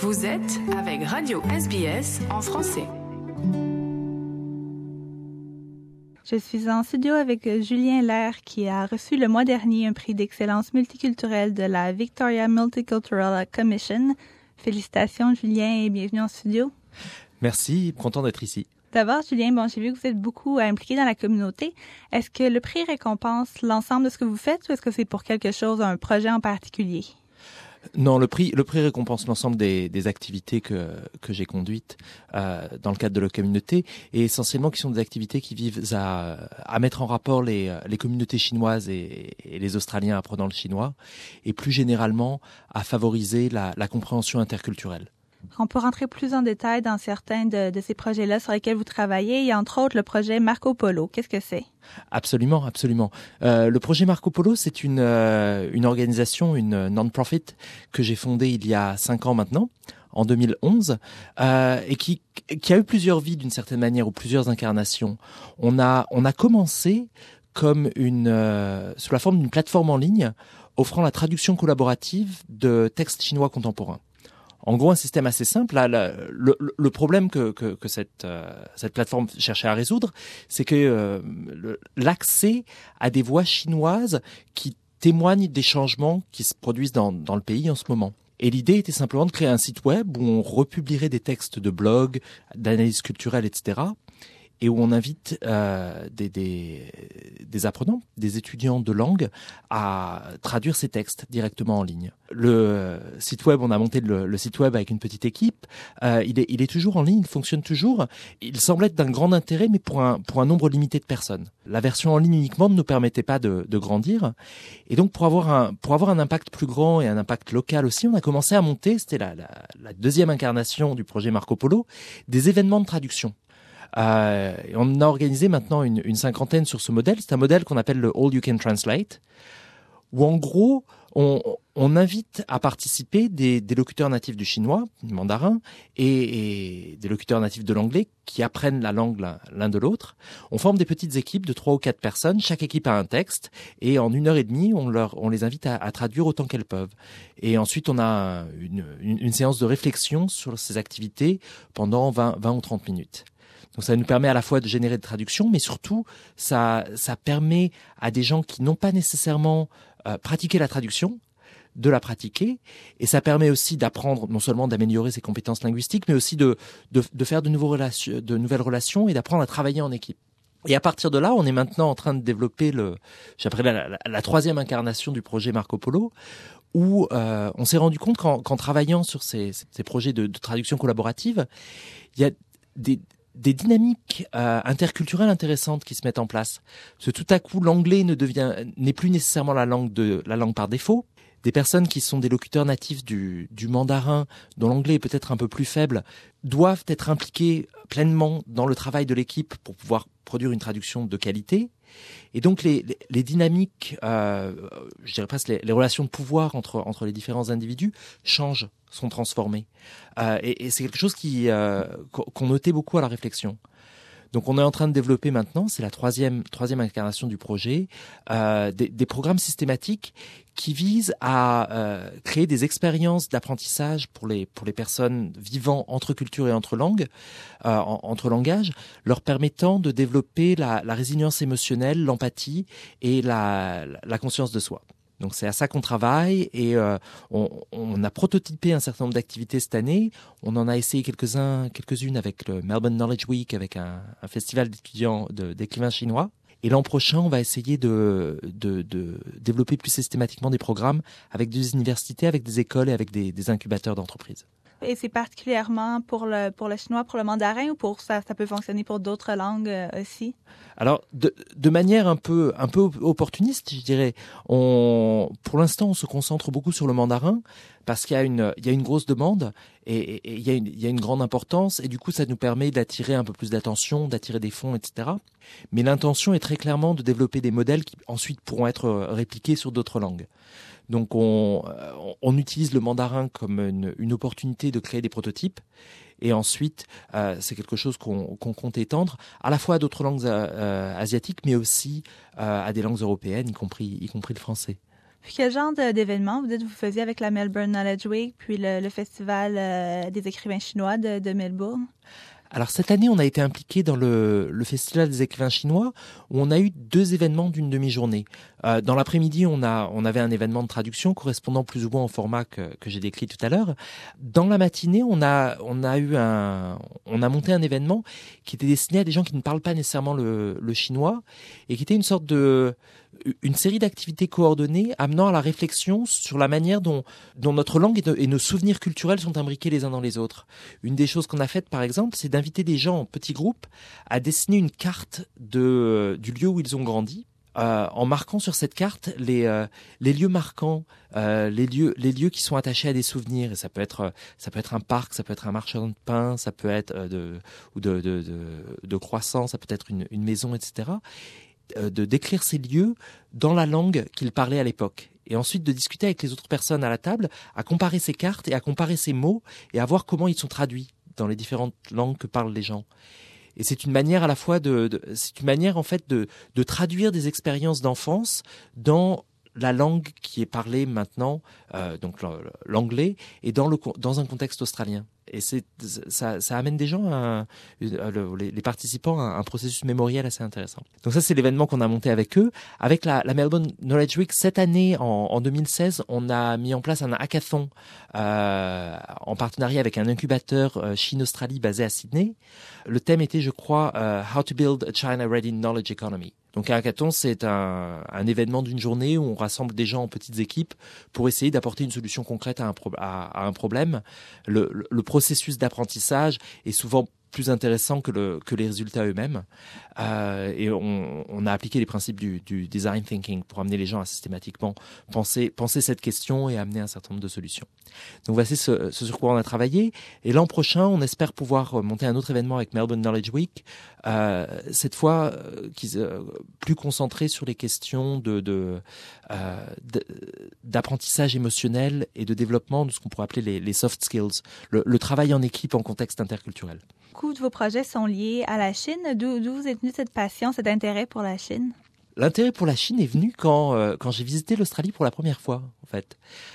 Vous êtes avec Radio SBS en français. Je suis en studio avec Julien Lair qui a reçu le mois dernier un prix d'excellence multiculturelle de la Victoria Multicultural Commission. Félicitations Julien et bienvenue en studio. Merci, content d'être ici. D'abord Julien, j'ai vu que vous êtes beaucoup impliqué dans la communauté. Est-ce que le prix récompense l'ensemble de ce que vous faites ou est-ce que c'est pour quelque chose, un projet en particulier? Non, le prix récompense l'ensemble des activités que j'ai conduites dans le cadre de la communauté et essentiellement qui sont des activités qui visent à mettre en rapport les communautés chinoises et les Australiens apprenant le chinois et plus généralement à favoriser la compréhension interculturelle. On peut rentrer plus en détail dans certains de ces projets-là sur lesquels vous travaillez. Il y a entre autres le projet Marco Polo. Qu'est-ce que c'est? Absolument. Le projet Marco Polo, c'est une organisation, une non-profit que j'ai fondée il y a 5 ans maintenant, en 2011, et qui a eu plusieurs vies d'une certaine manière ou plusieurs incarnations. On a commencé comme sous la forme d'une plateforme en ligne offrant la traduction collaborative de textes chinois contemporains. En gros, un système assez simple. Là, le problème que cette plateforme cherchait à résoudre, c'est que l'accès à des voix chinoises qui témoignent des changements qui se produisent dans le pays en ce moment. Et l'idée était simplement de créer un site web où on republierait des textes de blog, d'analyse culturelle, etc., et où on invite des apprenants, des étudiants de langue à traduire ces textes directement en ligne. Le site web, on a monté le site web avec une petite équipe. Il est toujours en ligne, il fonctionne toujours. Il semble être d'un grand intérêt, mais pour un nombre limité de personnes. La version en ligne uniquement ne nous permettait pas de grandir. Et donc, pour avoir un impact plus grand et un impact local aussi, on a commencé à monter, c'était la deuxième incarnation du projet Marco Polo, des événements de traduction. On a organisé maintenant une cinquantaine sur ce modèle. C'est un modèle qu'on appelle le All You Can Translate, où en gros, on invite à participer des locuteurs natifs du chinois, du mandarin, et des locuteurs natifs de l'anglais qui apprennent la langue l'un de l'autre. On forme des petites équipes de 3 ou 4 personnes. Chaque équipe a un texte et en 1h30, on les invite à traduire autant qu'elles peuvent. Et ensuite, on a une séance de réflexion sur ces activités pendant 20 ou 30 minutes. Donc ça nous permet à la fois de générer des traductions, mais surtout ça permet à des gens qui n'ont pas nécessairement pratiqué la traduction de la pratiquer, et ça permet aussi d'apprendre, non seulement d'améliorer ses compétences linguistiques, mais aussi de faire de nouvelles relations et d'apprendre à travailler en équipe. Et à partir de là, on est maintenant en train de développer j'appellerais la troisième incarnation du projet Marco Polo, où on s'est rendu compte qu'en travaillant sur ces projets de traduction collaborative, il y a des dynamiques interculturelles intéressantes qui se mettent en place. Parce que tout à coup, l'anglais n'est plus nécessairement la langue par défaut. Des personnes qui sont des locuteurs natifs du mandarin, dont l'anglais est peut-être un peu plus faible, doivent être impliquées pleinement dans le travail de l'équipe pour pouvoir produire une traduction de qualité. Et donc les dynamiques, je dirais presque les relations de pouvoir entre les différents individus changent, sont transformées. Et c'est quelque chose qu'on notait beaucoup à la réflexion. Donc on est en train de développer maintenant, c'est la troisième incarnation du projet, des programmes systématiques qui visent à créer des expériences d'apprentissage pour les personnes vivant entre cultures et entre langues, entre langages, leur permettant de développer la résilience émotionnelle, l'empathie et la conscience de soi. Donc c'est à ça qu'on travaille et on a prototypé un certain nombre d'activités cette année. On en a essayé quelques-unes avec le Melbourne Knowledge Week, avec un festival d'écrivains chinois. Et l'an prochain, on va essayer de développer plus systématiquement des programmes avec des universités, avec des écoles et avec des incubateurs d'entreprises. Et c'est particulièrement pour le chinois, pour le mandarin, ou pour ça peut fonctionner pour d'autres langues aussi? Alors, de manière un peu opportuniste, je dirais, pour l'instant, on se concentre beaucoup sur le mandarin parce qu'il y a une grosse demande et il y a une grande importance et du coup, ça nous permet d'attirer un peu plus d'attention, d'attirer des fonds, etc. Mais l'intention est très clairement de développer des modèles qui ensuite pourront être répliqués sur d'autres langues. Donc on utilise le mandarin comme une opportunité de créer des prototypes et ensuite c'est quelque chose qu'on compte étendre à la fois à d'autres langues asiatiques mais aussi à des langues européennes, y compris le français. Puis quel genre d'événements vous faisiez avec la Melbourne Knowledge Week, puis le festival des écrivains chinois de Melbourne? Alors cette année, on a été impliqué dans le Festival des écrivains chinois où on a eu 2 événements d'une demi-journée. Dans l'après-midi, on avait un événement de traduction correspondant plus ou moins au format que j'ai décrit tout à l'heure. Dans la matinée, on a monté un événement qui était destiné à des gens qui ne parlent pas nécessairement le chinois et qui était une série d'activités coordonnées amenant à la réflexion sur la manière dont notre langue et nos souvenirs culturels sont imbriqués les uns dans les autres. Une des choses qu'on a faites, par exemple, c'est d'inviter des gens en petits groupes à dessiner une carte du lieu où ils ont grandi, en marquant sur cette carte les lieux marquants, les lieux qui sont attachés à des souvenirs. Et ça peut être un parc, ça peut être un marchand de pain, ça peut être de croissants, ça peut être une maison, etc. De décrire ces lieux dans la langue qu'ils parlaient à l'époque. Et ensuite de discuter avec les autres personnes à la table, à comparer ces cartes et à comparer ces mots et à voir comment ils sont traduits dans les différentes langues que parlent les gens. Et c'est une manière à la fois c'est une manière en fait de traduire des expériences d'enfance dans la langue qui est parlée maintenant, donc l'anglais, et dans un contexte australien. Et ça amène des gens, les participants, à un processus mémoriel assez intéressant. Donc ça, c'est l'événement qu'on a monté avec eux. Avec la Melbourne Knowledge Week, cette année, en 2016, on a mis en place un hackathon en partenariat avec un incubateur Chine-Australie basé à Sydney. Le thème était, je crois, How to Build a China-Ready Knowledge Economy. Donc un hackathon, c'est un événement d'une journée où on rassemble des gens en petites équipes pour essayer d'apporter une solution concrète à un problème. Le processus d'apprentissage est souvent plus intéressant que les résultats eux-mêmes. Et on a appliqué les principes du design thinking pour amener les gens à systématiquement penser cette question et amener un certain nombre de solutions. Donc voici ce sur quoi on a travaillé. Et l'an prochain, on espère pouvoir monter un autre événement avec Melbourne Knowledge Week, cette fois plus concentré sur les questions d'apprentissage émotionnel et de développement de ce qu'on pourrait appeler les soft skills, le travail en équipe en contexte interculturel. Beaucoup de vos projets sont liés à la Chine. D'où vous est venue cette passion, cet intérêt pour la Chine? L'intérêt pour la Chine est venu quand j'ai visité l'Australie pour la première fois, en fait.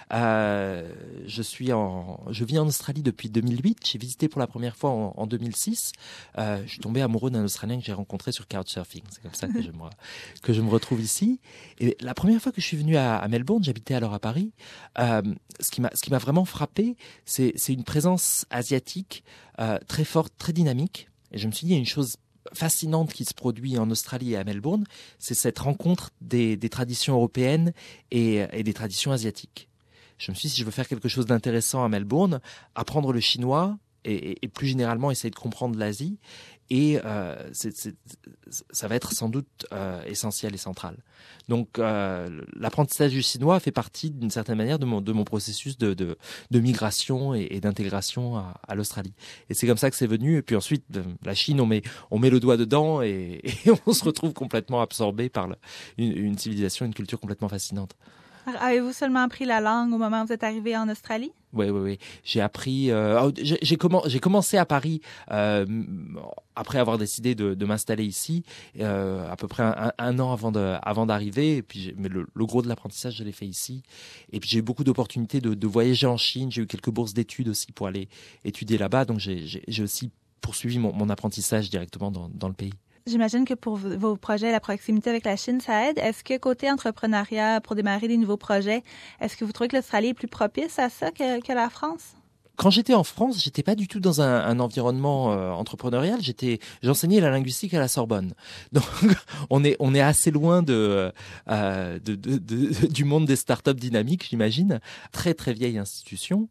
Je vis en Australie depuis 2008. J'ai visité pour la première fois en 2006. Je suis tombé amoureux d'un Australien que j'ai rencontré sur Couchsurfing. C'est comme ça que je me retrouve ici. Et la première fois que je suis venu à Melbourne, j'habitais alors à Paris. Ce qui m'a vraiment frappé, c'est une présence asiatique très forte, très dynamique. Et je me suis dit, il y a une chose fascinante qui se produit en Australie et à Melbourne, c'est cette rencontre des traditions européennes et des traditions asiatiques. Je me suis dit, si je veux faire quelque chose d'intéressant à Melbourne, apprendre le chinois et plus généralement essayer de comprendre l'Asie, et ça va être sans doute essentiel et central. Donc l'apprentissage du chinois fait partie d'une certaine manière de mon processus de migration et d'intégration à l'Australie. Et c'est comme ça que c'est venu. Et puis ensuite, la Chine, on met le doigt dedans et on se retrouve complètement absorbé par une civilisation, une culture complètement fascinante. Avez-vous seulement appris la langue au moment où vous êtes arrivé en Australie? Oui. J'ai appris. J'ai commencé à Paris après avoir décidé de m'installer ici, à peu près un an avant d'arriver. Et puis, mais le gros de l'apprentissage, je l'ai fait ici. Et puis j'ai eu beaucoup d'opportunités de voyager en Chine. J'ai eu quelques bourses d'études aussi pour aller étudier là-bas. Donc j'ai aussi poursuivi mon apprentissage directement dans le pays. J'imagine que pour vos projets, la proximité avec la Chine, ça aide. Est-ce que côté entrepreneuriat, pour démarrer des nouveaux projets, est-ce que vous trouvez que l'Australie est plus propice à ça que la France? Quand j'étais en France, j'étais pas du tout dans un environnement entrepreneurial. J'enseignais la linguistique à la Sorbonne. Donc on est assez loin du monde des startups dynamiques, j'imagine. Très très vieille institution.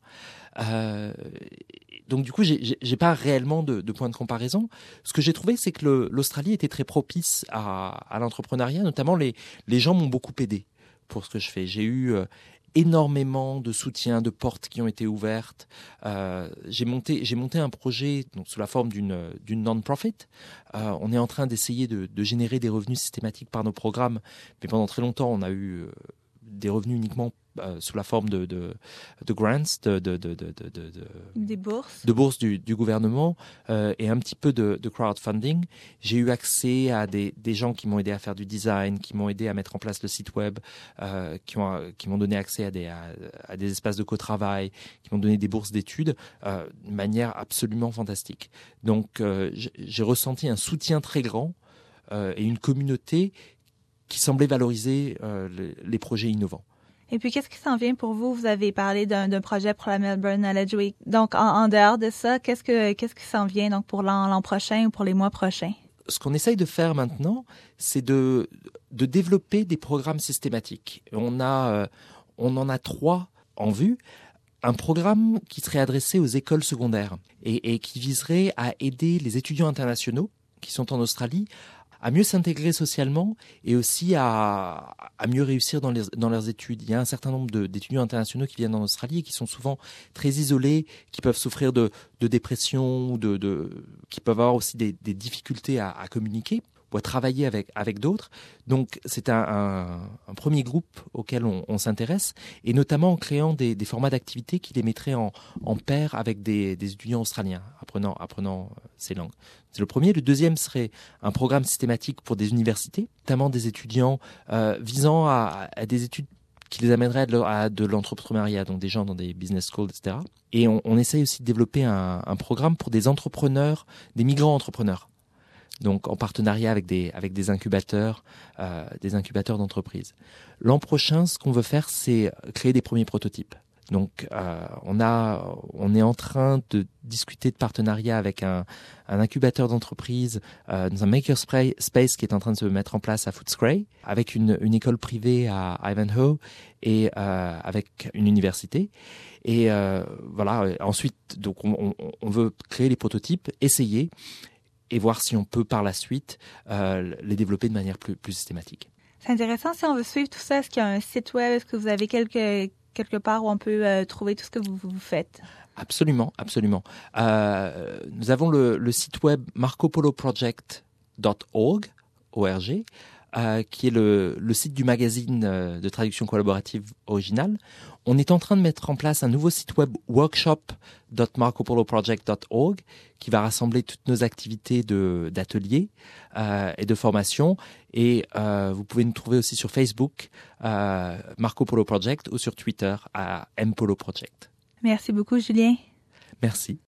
Donc du coup, j'ai pas réellement de point de comparaison. Ce que j'ai trouvé, c'est que l'Australie était très propice à l'entrepreneuriat. Notamment, les gens m'ont beaucoup aidé pour ce que je fais. J'ai eu énormément de soutien, de portes qui ont été ouvertes. J'ai monté un projet donc sous la forme d'une non-profit. On est en train d'essayer de générer des revenus systématiques par nos programmes, mais pendant très longtemps, on a eu des revenus uniquement sous la forme de grants, des bourses, de bourses du gouvernement et un petit peu de crowdfunding. J'ai eu accès à des gens qui m'ont aidé à faire du design, qui m'ont aidé à mettre en place le site web, qui m'ont donné accès à des espaces de co-travail, qui m'ont donné des bourses d'études de manière absolument fantastique. Donc j'ai ressenti un soutien très grand et une communauté qui semblait valoriser les projets innovants. Et puis, qu'est-ce qui s'en vient pour vous? Vous avez parlé d'un projet pour la Melbourne Knowledge Week. Donc, en dehors de ça, qu'est-ce qui s'en vient donc pour l'an prochain ou pour les mois prochains? Ce qu'on essaye de faire maintenant, c'est de développer des programmes systématiques. On en a 3 en vue. Un programme qui serait adressé aux écoles secondaires et qui viserait à aider les étudiants internationaux qui sont en Australie à mieux s'intégrer socialement et aussi à mieux réussir dans leurs études. Il y a un certain nombre d'étudiants internationaux qui viennent en Australie et qui sont souvent très isolés, qui peuvent souffrir de dépression, qui peuvent avoir aussi des difficultés à communiquer ou à travailler avec d'autres. Donc c'est un premier groupe auquel on s'intéresse, et notamment en créant des formats d'activités qui les mettraient en pair avec des étudiants australiens, apprenant ces langues. C'est le premier. Le deuxième serait un programme systématique pour des universités, notamment des étudiants visant à des études qui les amèneraient à de l'entrepreneuriat, donc des gens dans des business schools, etc. Et on essaye aussi de développer un programme pour des entrepreneurs, des migrants entrepreneurs. Donc en partenariat avec des incubateurs d'entreprises. L'an prochain, ce qu'on veut faire, c'est créer des premiers prototypes. Donc on est en train de discuter de partenariat avec un incubateur d'entreprise dans un makerspace qui est en train de se mettre en place à Footscray, avec une école privée à Ivanhoe et avec une université. Et voilà. Ensuite, donc on veut créer les prototypes, essayer et voir si on peut par la suite les développer de manière plus systématique. C'est intéressant. Si on veut suivre tout ça, est-ce qu'il y a un site web? Est-ce que vous avez quelque part où on peut trouver tout ce que vous faites? Absolument. Nous avons le site web marcopoloproject.org, qui est le site du magazine de traduction collaborative originale. On est en train de mettre en place un nouveau site web, workshop.marcopoloproject.org, qui va rassembler toutes nos activités d'ateliers et de formation. Et vous pouvez nous trouver aussi sur Facebook, Marco Polo Project, ou sur Twitter à mpoloproject. Merci beaucoup, Julien. Merci.